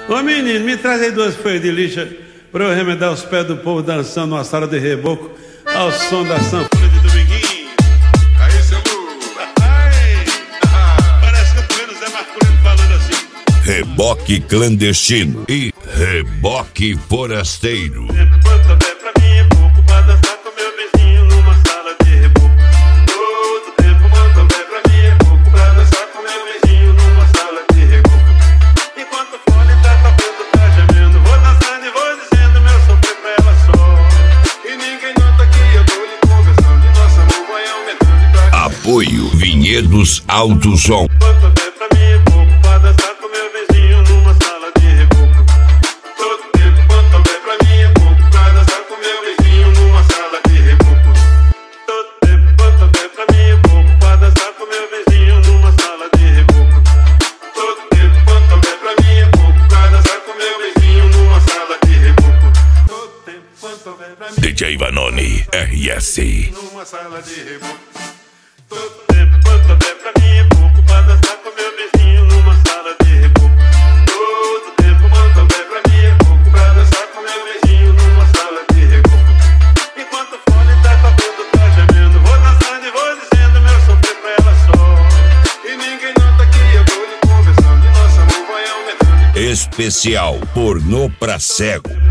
Ô menino, me traz aí 2 folhas de lixa pra eu remendar os pés do povo dançando numa sala de reboco ao som da sanfona de Dominguinho. Aí, seu Lu. Parece que eu tô vendo o Zé Marcolino falando assim. Reboque clandestino e reboque forasteiro. Quanto é pra mim é pouco pra dançar com meu vizinho numa sala de reboco. Todo tempo quanto é pra mim é pouco pra dançar com meu vizinho numa sala de reboco. Enquanto o fone tá tocando, tá gemendo, vou dançando e vou dizendo meu sofrer pra ela só. E ninguém nota que eu tô lhe conversando e nosso amor vai aumentando e tá. Apoio Vinhedos Alto Som. Quanto é pra mim é pouco pra dançar com meu vizinho numa sala de reboco. Todo tempo quanto é pra mim é pouco pra dançar com meu vizinho numa sala de reboco. Todo tempo quanto é pra mim é pouco pra dançar com meu vizinho numa sala de reboco. Todo tempo quanto é pra mim é pouco pra dançar com meu vizinho numa sala de reboco. Todo tempo quanto é pra mim DJ Vanoni RS. Numa sala de reboco. todo tempo quanto é pra mim é pouco pra dançar com meu vizinho numa sala de reboco. Todo tempo quanto é pra mim é pouco pra dançar com meu vizinho numa sala de reboco. Enquanto o fone tá tocando, tá gemendo, vou dançando e vou dizendo meu sofrer pra ela só. E ninguém nota que eu tô lhe conversando e nosso amor vai aumentando. Especial Pornô pra Cego.